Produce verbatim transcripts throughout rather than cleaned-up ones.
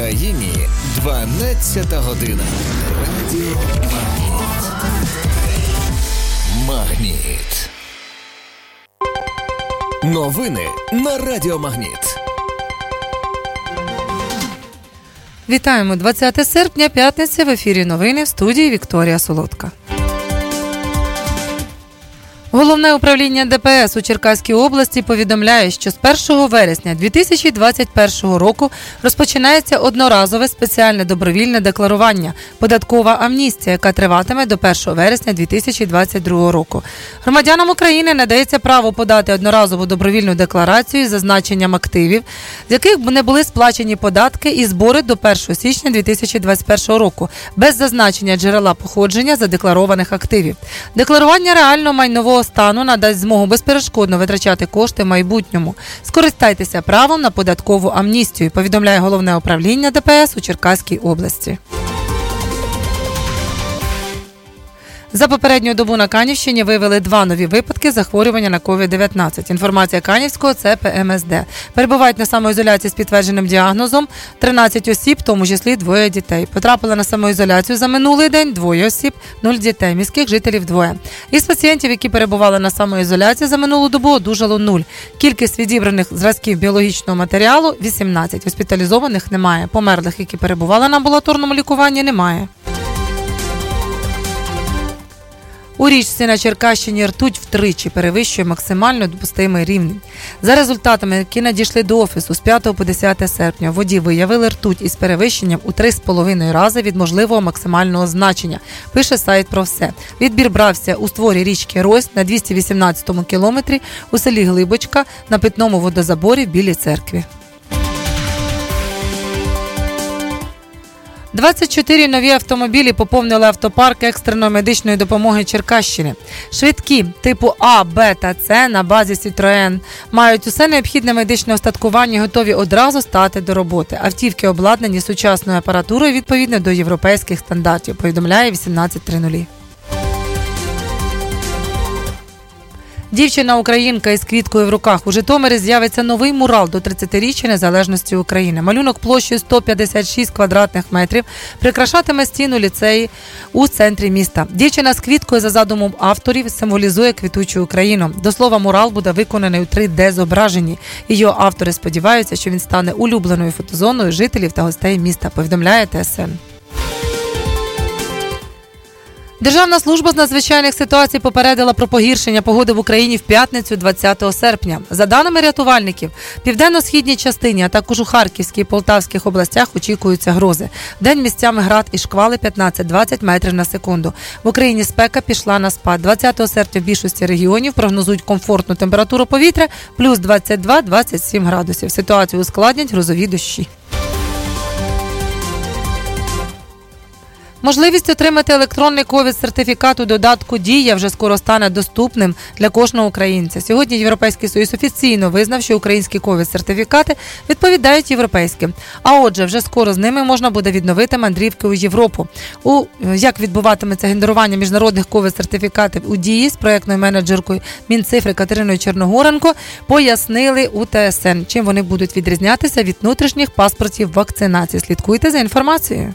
Україні дванадцята година. Радіо Магніт. Новини на Радіо Магніт. Вітаємо, двадцяте серпня, п'ятниця, в ефірі новини, в студії Вікторія Солодка. Головне управління Де Пе Ес у Черкаській області повідомляє, що з першого вересня дві тисячі двадцять першого року розпочинається одноразове спеціальне добровільне декларування – податкова амністія, яка триватиме до першого вересня дві тисячі двадцять другого року. Громадянам України надається право подати одноразову добровільну декларацію з зазначенням активів, з яких не були сплачені податки і збори до першого січня дві тисячі двадцять першого року, без зазначення джерела походження задекларованих активів. Декларування реально майнового стану надасть змогу безперешкодно витрачати кошти в майбутньому. Скористайтеся правом на податкову амністію, повідомляє Головне управління Де Пе Ес у Черкаській області. За попередню добу на Канівщині виявили два нові випадки захворювання на ковід дев'ятнадцять. Інформація Канівського Це Пе Ем Ес Де. Перебувають на самоізоляції з підтвердженим діагнозом тринадцять осіб, в тому числі двоє дітей. Потрапили на самоізоляцію за минулий день двоє осіб, нуль дітей. Міських жителів двоє. Із пацієнтів, які перебували на самоізоляції за минулу добу, одужало нуль. Кількість відібраних зразків біологічного матеріалу – вісімнадцять. Госпіталізованих немає. Померлих, які перебували на амбулаторному лікуванні, немає. У річці на Черкащині ртуть втричі перевищує максимально допустимий рівень. За результатами, які надійшли до офісу з п'ятого по десяте серпня, в воді виявили ртуть із перевищенням у три з половиною рази від можливого максимального значення, пише сайт про все. Відбір брався у створі річки Рось на двісті вісімнадцятому кілометрі, у селі Глибочка, на питному водозаборі в Білій церкві. двадцять чотири нові автомобілі поповнили автопарк екстреної медичної допомоги Черкащини. Швидкі типу А, Б та С на базі Citroen мають усе необхідне медичне устаткування і готові одразу стати до роботи. Автівки обладнані сучасною апаратурою відповідно до європейських стандартів, повідомляє вісімнадцять тридцять. Дівчина-українка із квіткою в руках. У Житомирі з'явиться новий мурал до тридцятиріччя незалежності України. Малюнок площею сто п'ятдесят шість квадратних метрів прикрашатиме стіну ліцеї у центрі міста. Дівчина з квіткою за задумом авторів символізує квітучу Україну. До слова, мурал буде виконаний у три де зображенні. Його автори сподіваються, що він стане улюбленою фотозоною жителів та гостей міста, повідомляє Те Ес Ен. Державна служба з надзвичайних ситуацій попередила про погіршення погоди в Україні в п'ятницю двадцятого серпня. За даними рятувальників, в південно-східній частині, а також у Харківській і Полтавських областях очікуються грози. Вдень місцями град і шквали п'ятнадцять-двадцять метрів на секунду. В Україні спека пішла на спад. двадцятого серпня в більшості регіонів прогнозують комфортну температуру повітря плюс двадцять два - двадцять сім градусів. Ситуацію ускладнять грозові дощі. Можливість отримати електронний ковід-сертифікат у додатку «Дія» вже скоро стане доступним для кожного українця. Сьогодні Європейський Союз офіційно визнав, що українські ковід-сертифікати відповідають європейським. А отже, вже скоро з ними можна буде відновити мандрівки у Європу. У як відбуватиметься генерування міжнародних ковід-сертифікатів у «Дії» з проєктною менеджеркою Мінцифри Катериною Черногоренко пояснили у Те Ес Ен, чим вони будуть відрізнятися від внутрішніх паспортів вакцинації. Слідкуйте за інформацією.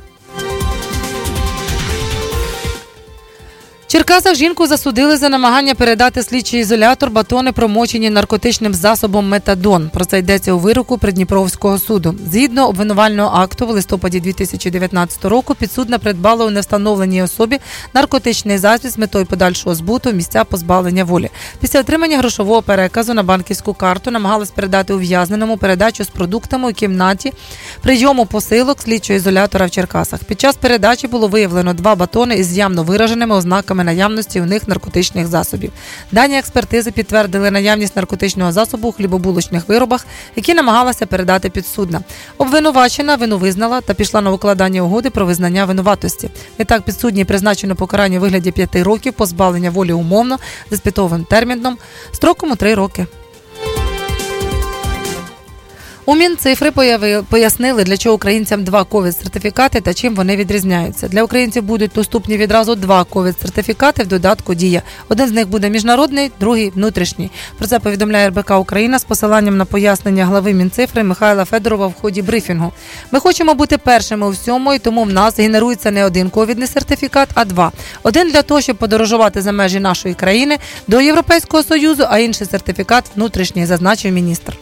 В Черкасах жінку засудили за намагання передати слідчий ізолятор батони, промочені наркотичним засобом метадон. Про це йдеться у вироку Придніпровського суду. Згідно обвинувального акту, в листопаді дві тисячі дев'ятнадцятого року підсудна придбала у невстановленій особі наркотичний засіб з метою подальшого збуту в місця позбавлення волі. Після отримання грошового переказу на банківську карту намагалась передати ув'язненому передачу з продуктами у кімнаті прийому посилок слідчого ізолятора в Черкасах. Під час передачі було виявлено два батони із явно вираженими ознаками наявності у них наркотичних засобів. Дані експертизи підтвердили наявність наркотичного засобу у хлібобулочних виробах, які намагалася передати підсудна. Обвинувачена вину визнала та пішла на укладання угоди про визнання винуватості. Відтак підсудній призначено покарання у вигляді п'яти років позбавлення волі умовно з іспитовим терміном строком у три роки. У Мінцифри появи- пояснили, для чого українцям два ковід-сертифікати та чим вони відрізняються. Для українців будуть доступні відразу два ковід-сертифікати в додатку «Дія». Один з них буде міжнародний, другий – внутрішній. Про це повідомляє ер бе ка Україна з посиланням на пояснення глави Мінцифри Михайла Федорова в ході брифінгу. Ми хочемо бути першими у всьому, і тому в нас генерується не один ковідний сертифікат, а два. Один для того, щоб подорожувати за межі нашої країни до Європейського Союзу, а інший сертифікат внутрішній, зазначив міністр.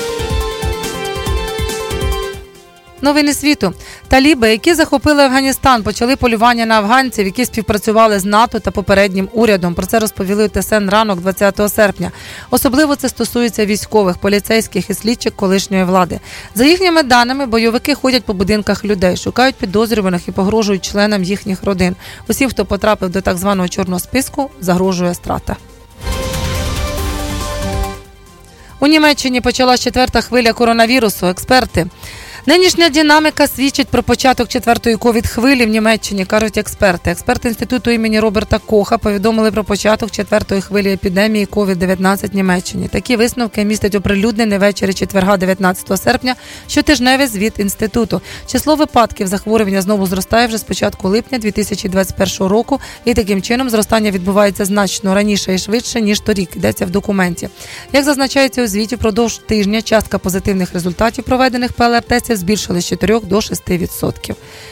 Новини світу. Таліби, які захопили Афганістан, почали полювання на афганців, які співпрацювали з НАТО та попереднім урядом. Про це розповіли у те ес ен ранок двадцятого серпня. Особливо це стосується військових, поліцейських і слідчих колишньої влади. За їхніми даними, бойовики ходять по будинках людей, шукають підозрюваних і погрожують членам їхніх родин. Усім, хто потрапив до так званого чорного списку, загрожує страта. У Німеччині почалась четверта хвиля коронавірусу. Експерти. Нинішня динаміка свідчить про початок четвертої ковід-хвилі в Німеччині, кажуть експерти. Експерти інституту імені Роберта Коха повідомили про початок четвертої хвилі епідемії ковід дев'ятнадцять в Німеччині. Такі висновки містить оприлюднений ввечері четверга дев'ятнадцятого серпня щотижневий звіт інституту. Число випадків захворювання знову зростає вже з початку липня дві тисячі двадцять першого року, і таким чином зростання відбувається значно раніше і швидше, ніж торік, йдеться в документі. Як зазначається у звіті, впродовж тижня частка позитивних результатів проведених пе ел ар-тестів збільшилась з чотирьох до шести відсотків.